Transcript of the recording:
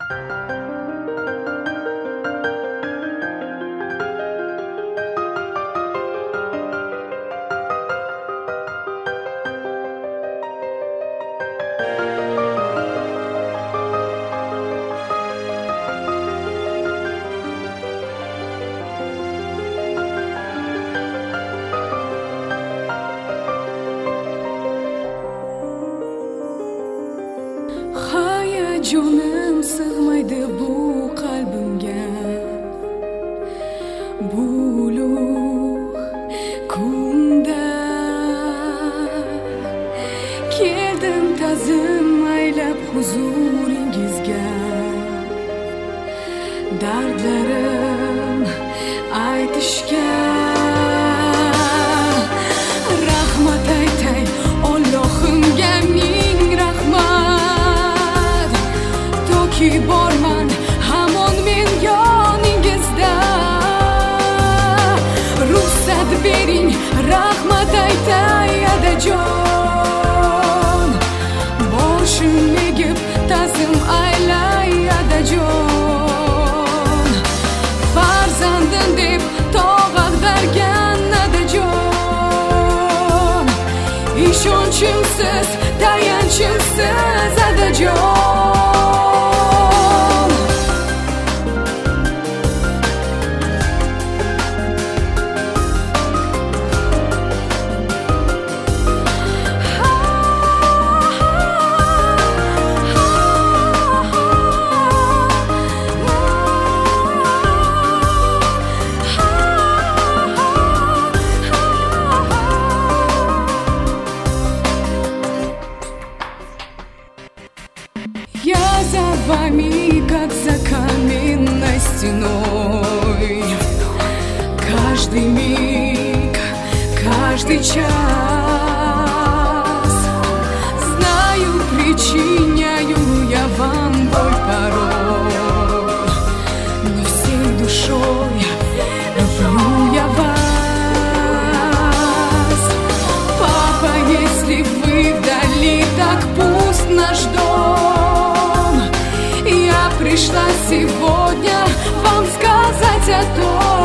Jonim sig'maydi bu qalbimga, bu ulug' kunda keldim ta'zim aylab huzuringizga. Dardlarim aytishga rahmat aytay Allohimga ming rahmat. Toki borman hamon men yoningizda. Ruxsat bering rahmat aytay Adajon. Boshim egib ta'zim aylay Adajon. Farzandim deb tog' ag'dargan Adajon. Ishonchimsiz, tayanchimsiz Adajon. Я за вами, как за каменной стеной. Каждый миг, каждый час. Знаю, причиняю я вам боль порой, но всей душой люблю я вас. Папа, если вы вдали, так пусть наш дом. Я пришла сегодня вам сказать о том,